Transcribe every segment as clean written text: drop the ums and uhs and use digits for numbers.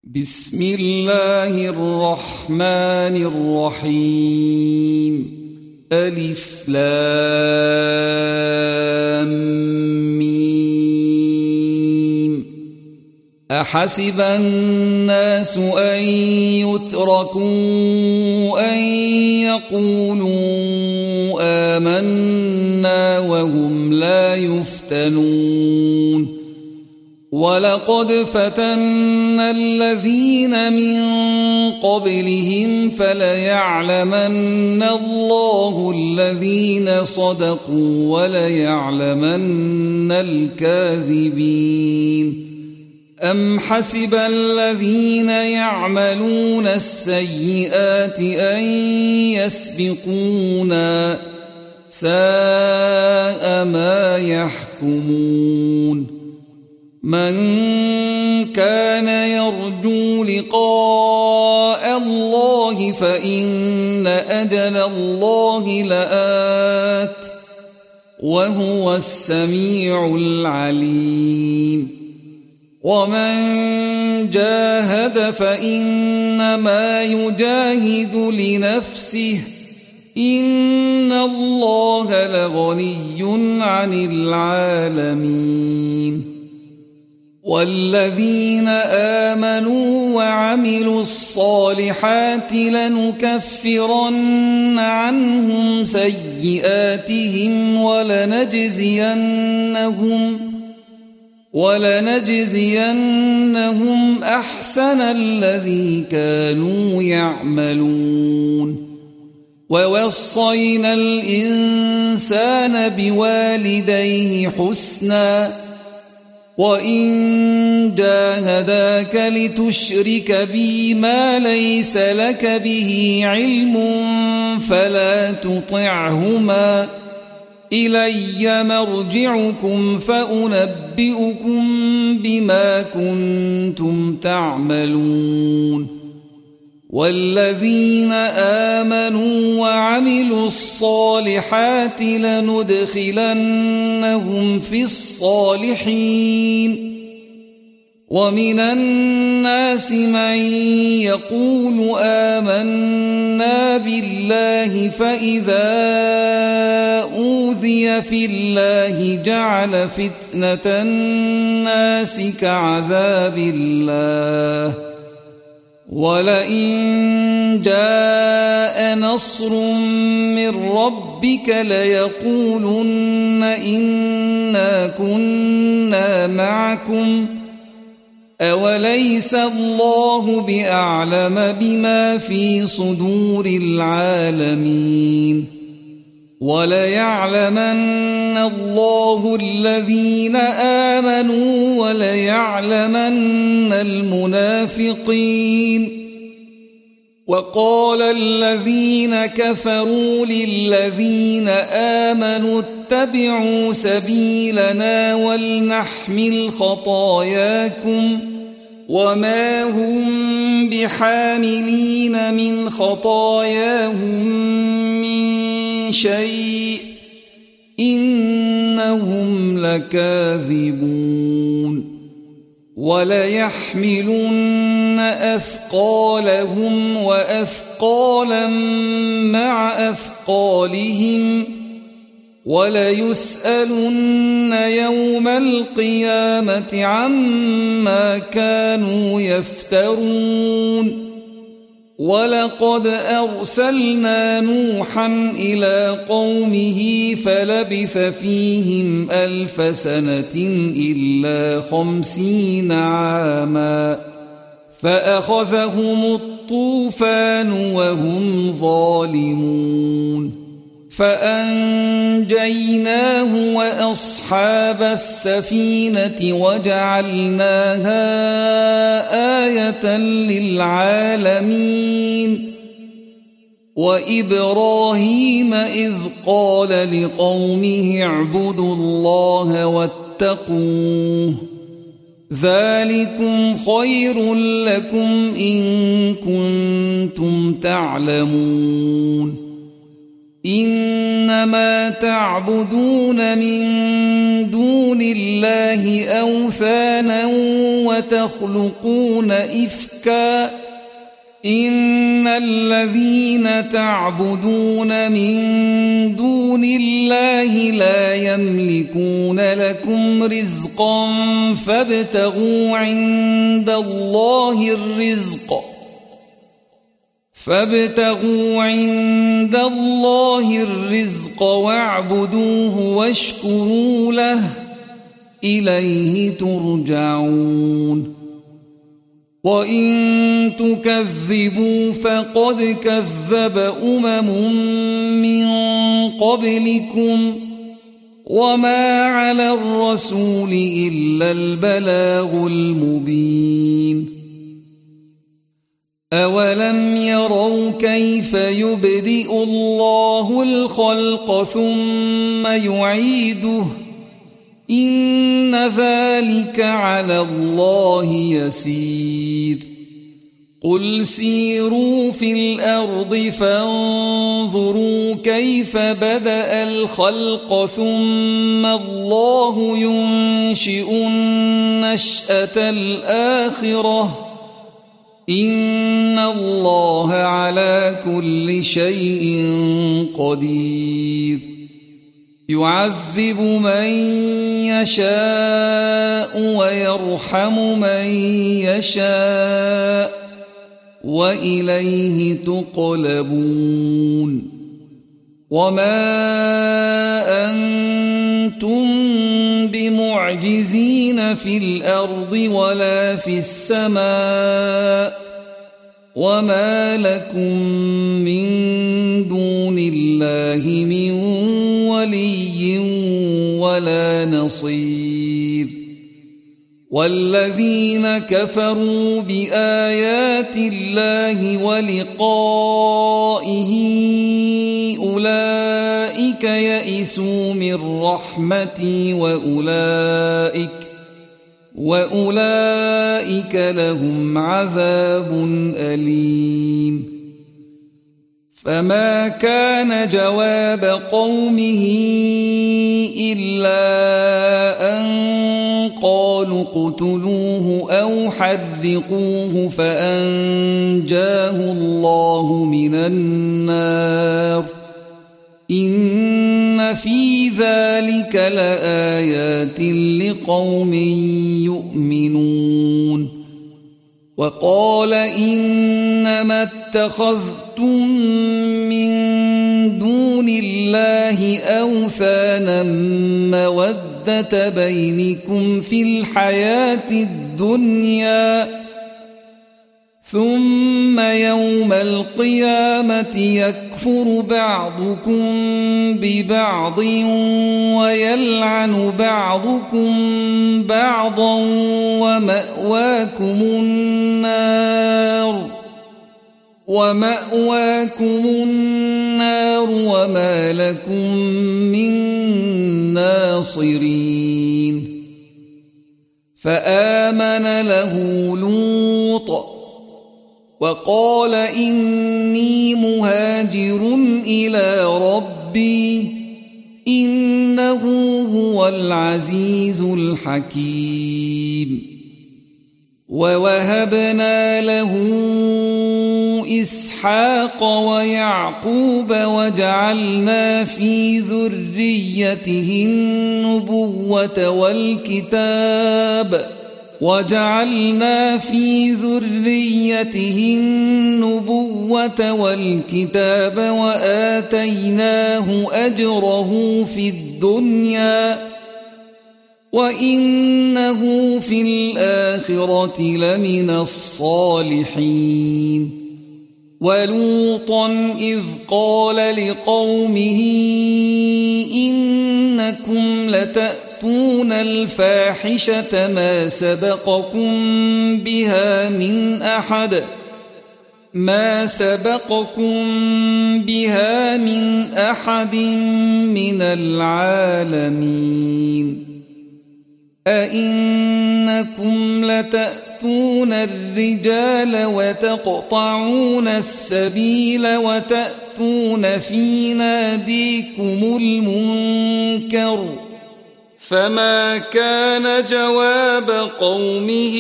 بسم الله الرحمن الرحيم ألف لام ميم أحسب الناس أن يتركوا أن يقولوا آمنا وهم لا يفتنون ولقد فتنا الذين من قبلهم فليعلمن الله الذين صدقوا وليعلمن الكاذبين أم حسب الذين يعملون السيئات أن يسبقونا ساء ما يحكمون من كان يرجو لقاء الله فإن أجل الله لآت وهو السميع العليم ومن جاهد فإنما يجاهد لنفسه إن الله لغني عن العالمين والذين آمنوا وعملوا الصالحات لنكفرن عنهم سيئاتهم ولنجزينهم أحسن الذي كانوا يعملون ووصينا الإنسان بوالديه حسناً وإن جاهداك لتشرك بي ما ليس لك به علم فلا تطعهما إلي مرجعكم فأنبئكم بما كنتم تعملون والذين آمنوا وعملوا الصالحات لندخلنهم في الصالحين ومن الناس من يقول آمنا بالله فإذا أوذي في الله جعل فتنة الناس كعذاب الله ولئن جاء نصر من ربك ليقولن إنا كنا معكم أوليس الله بأعلم بما في صدور العالمين وليعلمن الله الذين آمنوا وليعلمن المنافقين وقال الذين كفروا للذين آمنوا اتبعوا سبيلنا ولنحمل خطاياكم وما هم بحاملين من خطاياهم من شيء إنهم لكاذبون وليحملن أثقالهم وأثقالا مع أثقالهم وليسألن يوم القيامة عما كانوا يفترون ولقد أرسلنا نوحا إلى قومه فلبث فيهم 1000 سنة إلا 50 عاما فأخذهم الطوفان وهم ظالمون فأنجيناه وأصحاب السفينة وجعلناها آية للعالمين وإبراهيم إذ قال لقومه اعبدوا الله واتقوه ذلكم خير لكم إن كنتم تعلمون إنما تعبدون من دون الله أوثانا وتخلقون إفكا إن الذين تعبدون من دون الله لا يملكون لكم رزقا فابتغوا عند الله الرزق واعبدوه واشكروا له إليه ترجعون وإن تكذبوا فقد كذب من قبلكم وما على الرسول إلا البلاغ المبين أولم يروا كيف يبدئ الله الخلق ثم يعيده إن ذلك على الله يسير قل سيروا في الأرض فانظروا كيف بدأ الخلق ثم الله ينشئ النشأة الآخرة إن الله على كل شيء قدير يعذب من يشاء ويرحم من يشاء وإليه تقلبون وما أنتم بمعجزين في الأرض ولا في السماء وما لكم من دون الله من ولي ولا نصير والذين كفروا بآيات الله ولقائه أولئك يئسوا من رحمتي وأولئك لهم عذاب أليم فما كان جواب قومه إلا أن قالوا اقتلوه أو حرقوه فأنجاه الله من النار إن في ذلك لآيات لقوم يؤمنون وقال إنما اتخذتم من دون الله أوثانا مودة بينكم في الحياة الدنيا ثم يوم القيامة يكفر بعضكم ببعض ويلعن بعضكم بعضا ومأواكم النار وما لكم من ناصرين فآمن له لوط وقال إني مهاجر إلى ربي إنه هو العزيز الحكيم ووهبنا له إسحاق ويعقوب وجعلنا في ذريته النبوة والكتاب وآتيناه أجره في الدنيا وإنه في الآخرة لمن الصالحين ولوطا إذ قال لقومه إنكم لتأتون الفاحشة ما سبقكم بها من أحد من العالمين أئنكم لتأتون الرجال وتقطعون السبيل وتأتون في ناديكم المنكر فما كان جواب قومه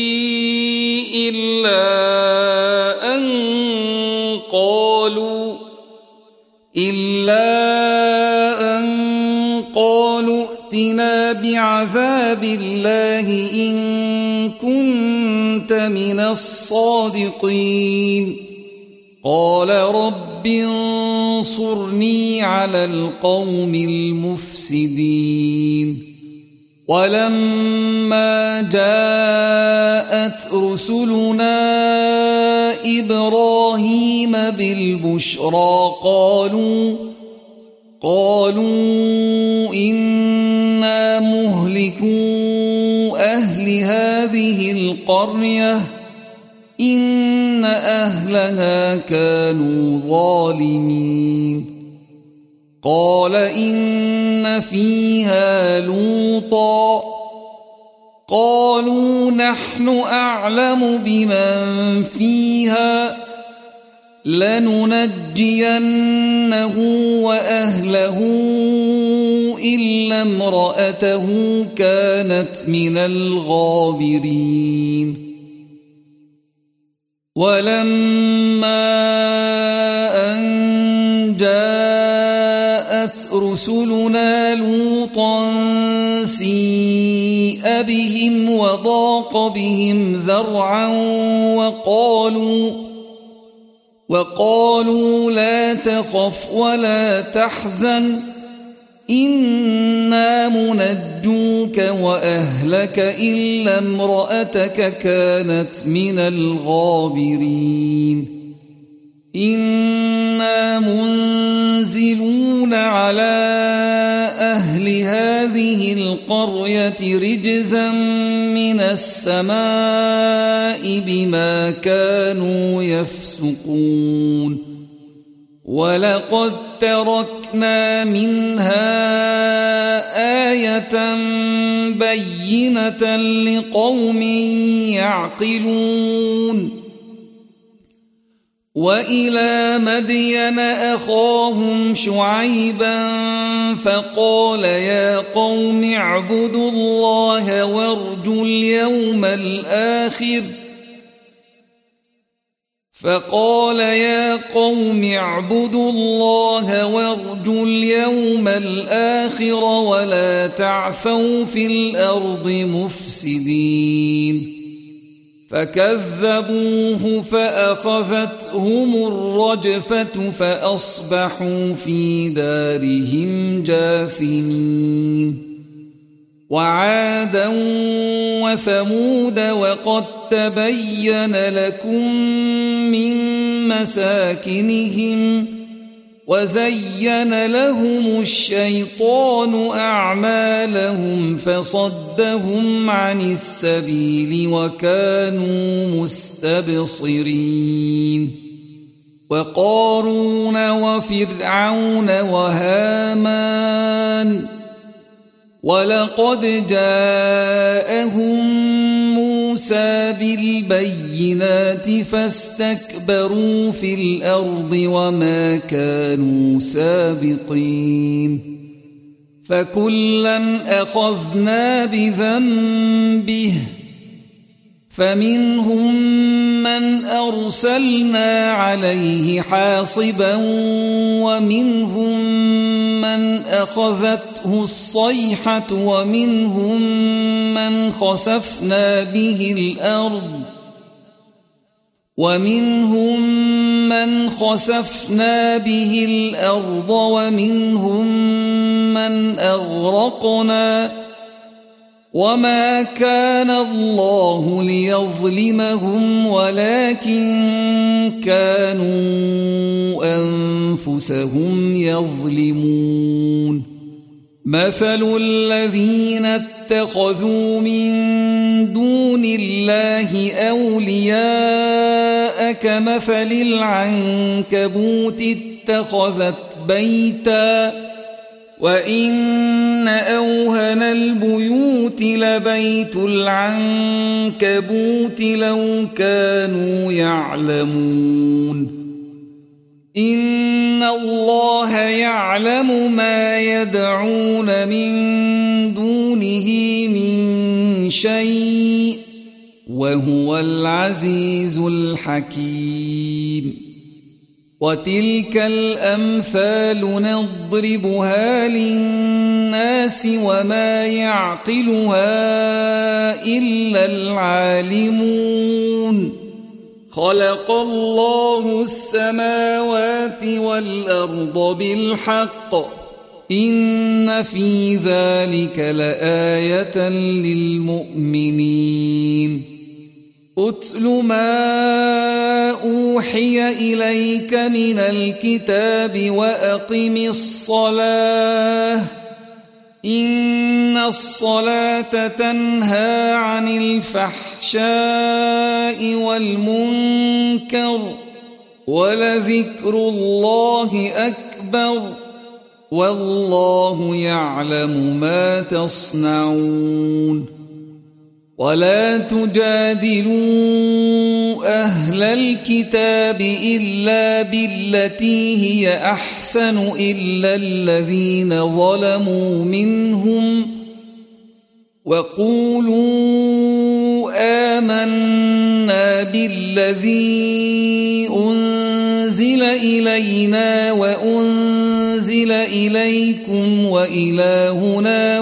إلا أن قالوا ائتنا بعذاب الله إن كنت من الصادقين قال رب انصرني على القوم المفسدين ولما جاءت رسلنا إبراهيم بالبشرى قالوا إنا مهلكو أهل هذه القرية إن أهلها كانوا ظالمين قال إن فيها لوطا قالوا نحن أعلم بمن فيها لننجينه وأهله إلا امرأته كانت من الغابرين ولما أن جاءت رسلنا لوطا سيء بهم وضاق بهم ذرعا وقالوا لا تخف ولا تحزن إنا منجوك وأهلك إلا امرأتك كانت من الغابرين إنا منزلون على أهل هذه القرية رجزا من السماء بما كانوا يفسقون ولقد تركنا منها آية بينة لقوم يعقلون وإلى مدين أخاهم شعيبا فقال يا قوم اعبدوا الله وارجوا اليوم الآخر ولا تعثوا في الأرض مفسدين فكذبوه فأخذتهم الرجفة فأصبحوا في دارهم جاثمين وعادا وثمود وقد تبين لكم من مساكنهم وزين لهم الشيطان أعمالهم فصدهم عن السبيل وكانوا مستبصرين وقارون وفرعون وهامان ولقد جاءهم موسى بالبينات فاستكبروا في الأرض وما كانوا سابقين فكلا أخذنا بذنبه فمنهم من أرسلنا عليه حاصبا ومنهم من أخذته الصيحة ومنهم من خسفنا به الأرض ومنهم من أغرقنا وما كان الله ليظلمهم ولكن كانوا أنفسهم يظلمون مثل الذين اتخذوا من دون الله أولياء كمثل العنكبوت اتخذت بيتا وإن أوهن البيوت لبيت العنكبوت لو كانوا يعلمون إن الله يعلم ما يدعون من دون شيء وهو العزيز الحكيم وتلك الأمثال نضربها للناس وما يعقلها إلا العالمون خلق الله السماوات والأرض بالحق إن في ذلك لآية للمؤمنين أتل ما أوحي إليك من الكتاب وأقم الصلاة إن الصلاة تنهى عن الفحشاء والمنكر ولذكر الله أكبر والله يعلم ما تصنعون ولا تجادلوا أهل الكتاب إلا بالتي هي أحسن إلا الذين ظلموا منهم وقولوا آمنا بالذي أنزل إلينا وأنزل إليكم وإلهنا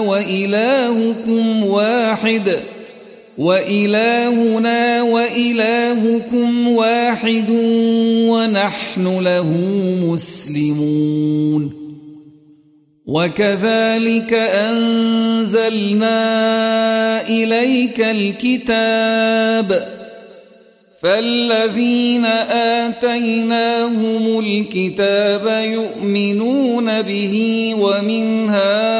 وإلهكم واحد ونحن له مسلمون وكذلك أنزلنا إليك الكتاب فالذين آتيناهم الكتاب يؤمنون به ومن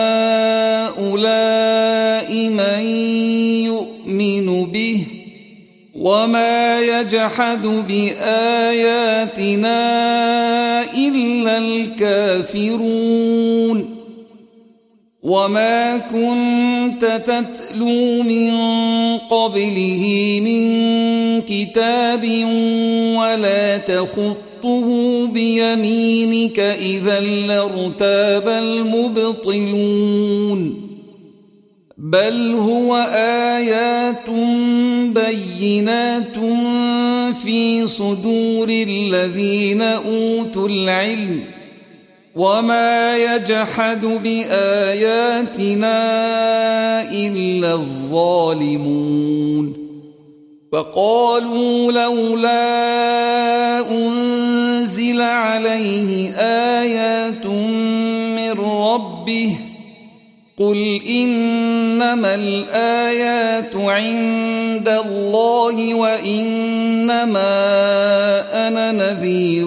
هؤلاء من يؤمن به وما يجحد بآياتنا إلا الكافرون وما كنت تتلو من قبله من كتاب ولا تخطه بيمينك إذا لارتاب المبطلون بل هو آيات بينات في صدور الذين أوتوا العلم وما يجحد بآياتنا إلا الظالمون وقالوا لولا أنزل عليه آيات من ربه قل إنما الآيات عند الله وإنما أنا نذير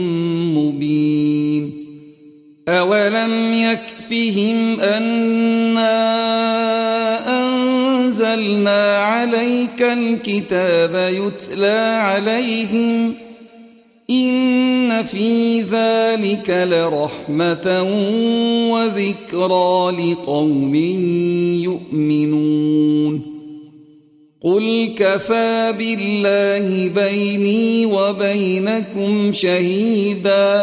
مبين أولم يكفهم أنا أنزلنا عليك الكتاب يتلى عليهم إن في ذلك لرحمة وذكرى لقوم يؤمنون قل كفى بالله بيني وبينكم شهيدا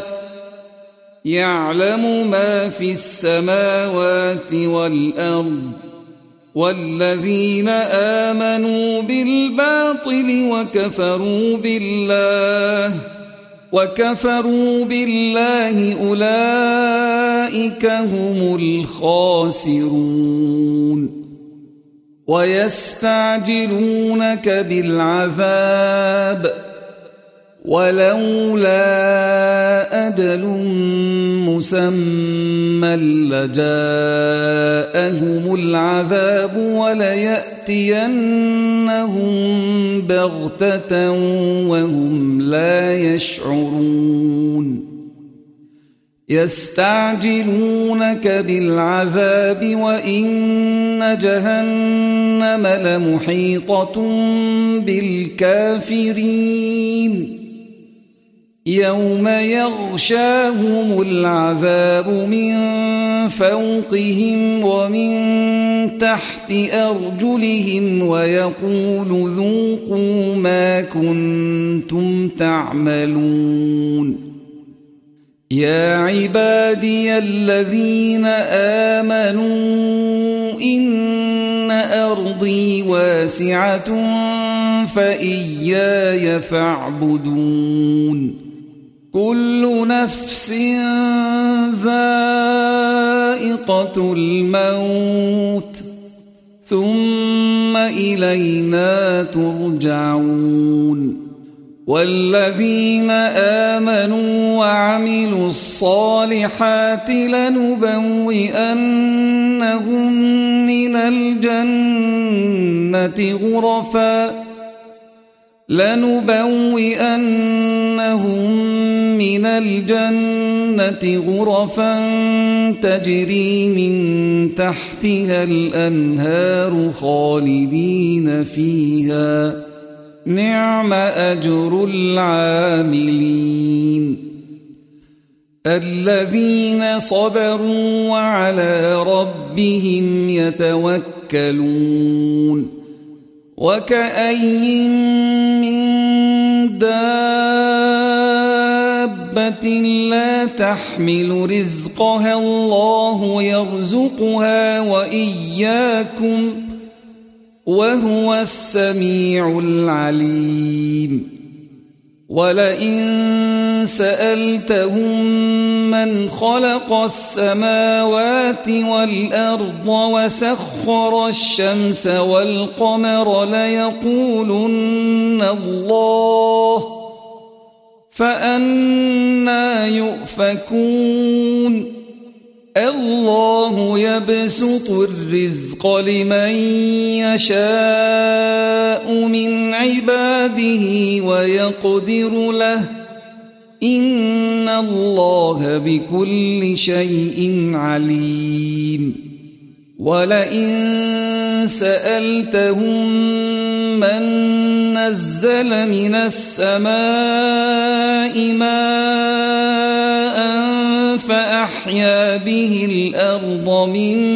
يعلم ما في السماوات والأرض والذين آمنوا بالباطل وكفروا بالله أولئك هم الخاسرون ويستعجلونك بالعذاب ولولا أجل مسمى لجاءهم العذاب وليأتينهم بغتة وهم لا يشعرون يستعجلونك بالعذاب وإن جهنم لمحيطة بالكافرين يوم يغشاهم العذاب من فوقهم ومن تحت أرجلهم ويقول ذوقوا ما كنتم تعملون يا عبادي الذين آمنوا إن أرضي واسعة فإياي فاعبدون كل نفس ذائقة الموت ثم إلينا ترجعون والذين آمنوا وعملوا الصالحات لنبوئنهم من الجنة غرفا تجري من تحتها الأنهار خالدين فيها نعم أجر العاملين الذين صبروا وعلى ربهم يتوكلون وكأين من دابة لا تحمل رزقها الله يرزقها وإياكم وهو السميع العليم ولئن سألتهم من خلق السماوات والأرض وسخر الشمس والقمر ليقولن الله فأنى يؤفكون الله يبسط الرزق لمن يشاء من عباده ويقدر له إن الله بكل شيء عليم ولئن سألتهم من نزل من السماء ماء فأحيا به الأرض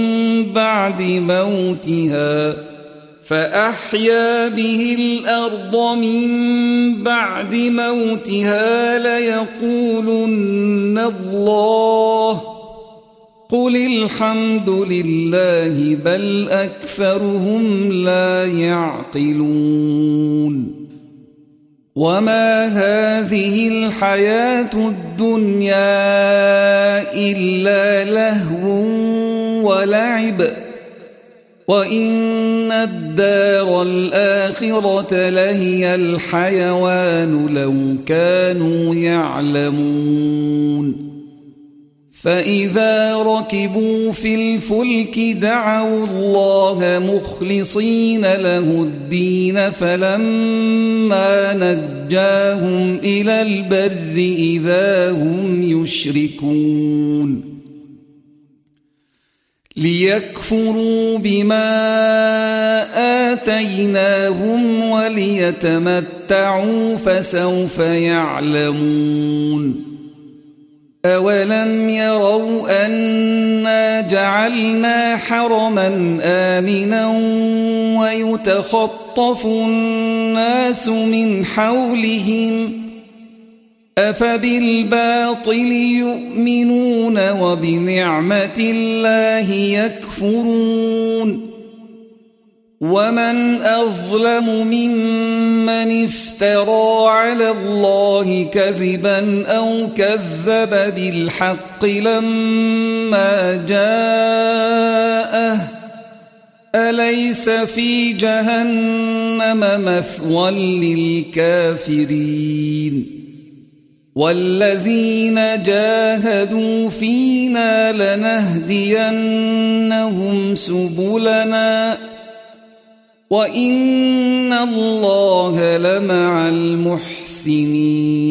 من بعد موتها ليقولن الله قل الحمد لله بل أكثرهم لا يعقلون وما هذه الحياة الدنيا إلا لهو ولعب وإن الدار الآخرة لهي الحيوان لو كانوا يعلمون فإذا ركبوا في الفلك دعوا الله مخلصين له الدين فلما نجاهم إلى البر إذا هم يشركون ليكفروا بما آتيناهم وليتمتعوا فسوف يعلمون أولم يروا أنا جعلنا حرما آمنا ويتخطف الناس من حولهم أفبالباطل يؤمنون وبنعمة الله يكفرون ومن أظلم ممن افترى على الله كذبا أو كذب بالحق لما جاءه أليس في جهنم مثوى للكافرين والذين جاهدوا فينا لنهدينهم سبلنا وإن الله لمع المحسنين